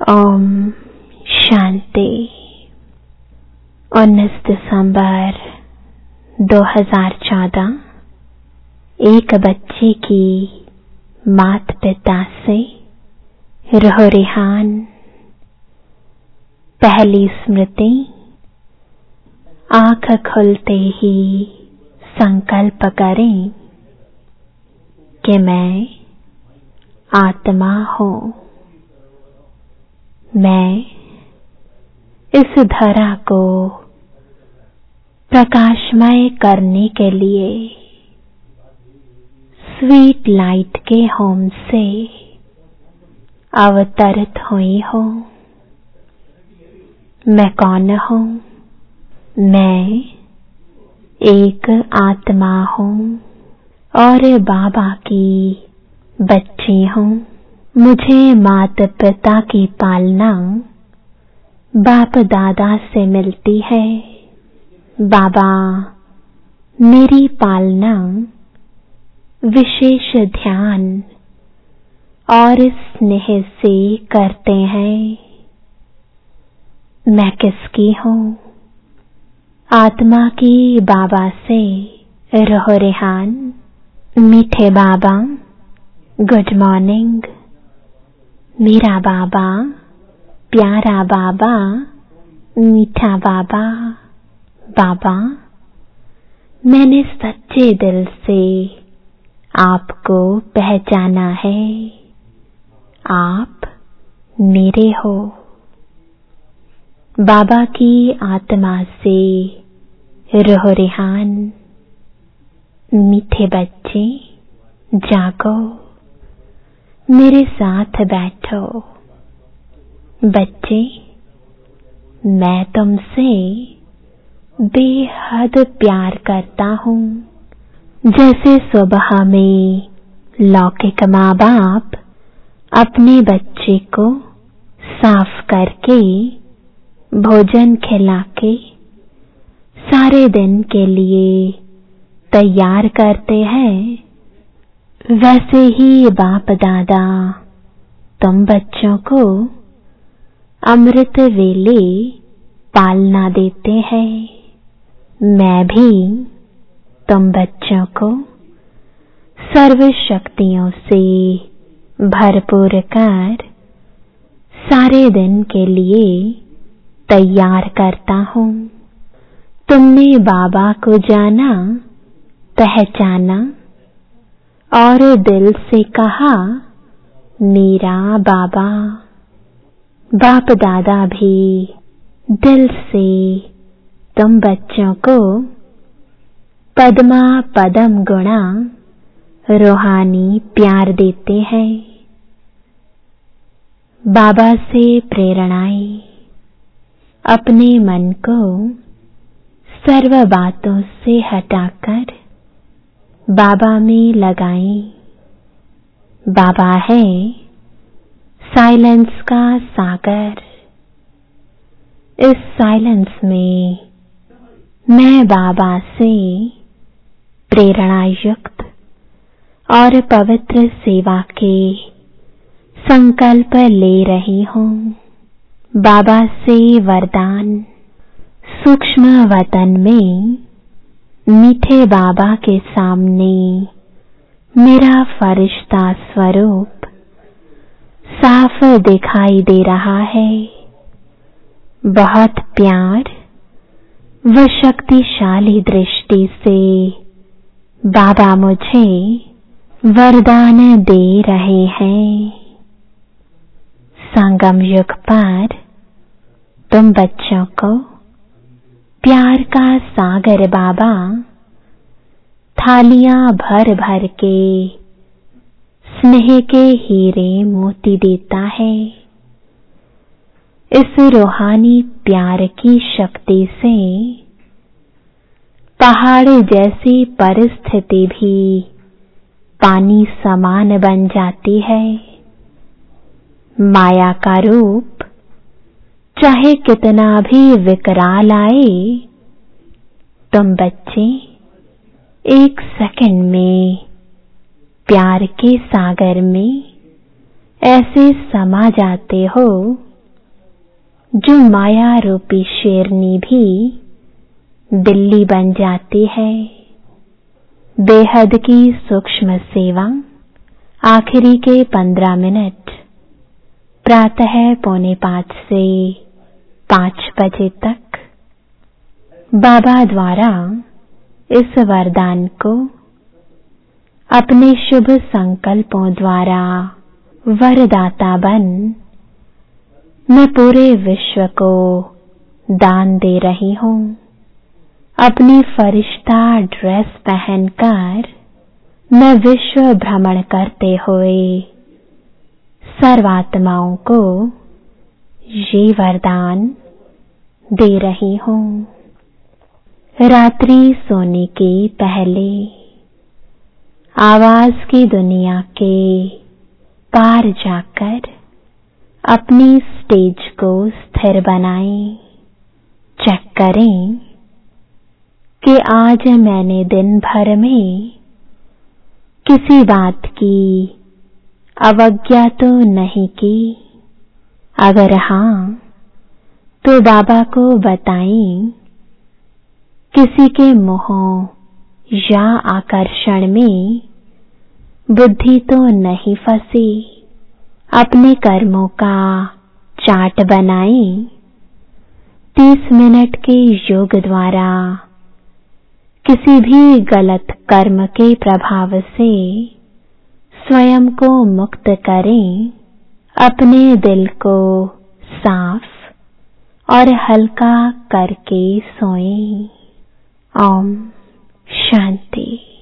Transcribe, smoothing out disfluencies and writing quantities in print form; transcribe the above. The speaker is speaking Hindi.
ओम शांति। 19 दिसंबर 2014। एक बच्चे की माता पिता से रूह रिहान। पहली स्मृति। आँख खुलते ही संकल्प करें कि मैं आत्मा हूँ। मैं इस धरा को प्रकाशमय करने के लिए स्वीट लाइट के होम से अवतरित हुई हूँ। मैं कौन हूँ? मैं एक आत्मा हूँ और बाबा की बच्ची हूँ। मुझे माता पिता की पालना बाप दादा से मिलती है। बाबा मेरी पालना विशेष ध्यान और स्नेह से करते हैं। मैं किसकी हूँ? आत्मा की बाबा से रूह रिहान। मीठे बाबा, गुड मॉर्निंग। मेरा बाबा, प्यारा बाबा, मीठा बाबा। बाबा, मैंने सच्चे दिल से आपको पहचाना है। आप मेरे हो। बाबा की आत्मा से रूह रिहान। मीठे बच्चे, जागो, मेरे साथ बैठो। बच्चे, मैं तुमसे बेहद प्यार करता हूँ। जैसे सुबह में लौकिक माँ बाप अपने बच्चे को साफ करके भोजन खिला के सारे दिन के लिए तैयार करते हैं, वैसे ही बाप दादा तुम बच्चों को अमृत वेले पालना देते हैं। मैं भी तुम बच्चों को सर्व शक्तियों से भरपूर कर सारे दिन के लिए तैयार करता हूँ। तुमने बाबा को जाना, पहचाना और दिल से कहा मेरा बाबा। बाप दादा भी दिल से तुम बच्चों को पद्मा पदम गुणा रूहानी प्यार देते हैं। बाबा से प्रेरणाएं अपने मन को सर्व बातों से हटाकर बाबा में लगाएं। बाबा है साइलेंस का सागर। इस साइलेंस में मैं बाबा से प्रेरणा युक्त और पवित्र सेवा के संकल्प ले रही हूँ। बाबा से वरदान। सूक्ष्म वतन में मीठे बाबा के सामने मेरा फरिश्ता स्वरूप साफ दिखाई दे रहा है। बहुत प्यार व शक्तिशाली दृष्टि से बाबा मुझे वरदान दे रहे हैं। संगम युग पर तुम बच्चों को प्यार का सागर बाबा थालियां भर भर के स्नेह के हीरे मोती देता है। इस रूहानी प्यार की शक्ति से पहाड़ जैसी परिस्थिति भी पानी समान बन जाती है। माया का रूप चाहे कितना भी विकराल आए, तुम बच्चे एक सेकंड में प्यार के सागर में ऐसे समा जाते हो जो माया रूपी शेरनी भी बिल्ली बन जाती है। बेहद की सूक्ष्म सेवा आखिरी के 15 मिनट प्रातः 4:45 से 5 बजे तक। बाबा द्वारा इस वरदान को अपने शुभ संकल्पों द्वारा वरदाता बन मैं पूरे विश्व को दान दे रही हूँ। अपनी फरिश्ता ड्रेस पहनकर मैं विश्व भ्रमण करते हुए सर्वात्माओं को ये वरदान दे रही हूँ। रात्रि सोने के पहले आवाज की दुनिया के पार जाकर अपनी स्टेज को स्थिर बनाएं। चेक करें कि आज मैंने दिन भर में किसी बात की अवज्ञा तो नहीं की। अगर हाँ, तो बाबा को बताएं किसी के मोह या आकर्षण में बुद्धि तो नहीं फंसी। अपने कर्मों का चार्ट बनाएं। 30 मिनट के योग द्वारा किसी भी गलत कर्म के प्रभाव से स्वयं को मुक्त करें। अपने दिल को साफ और हल्का करके सोएं। ओम शांति।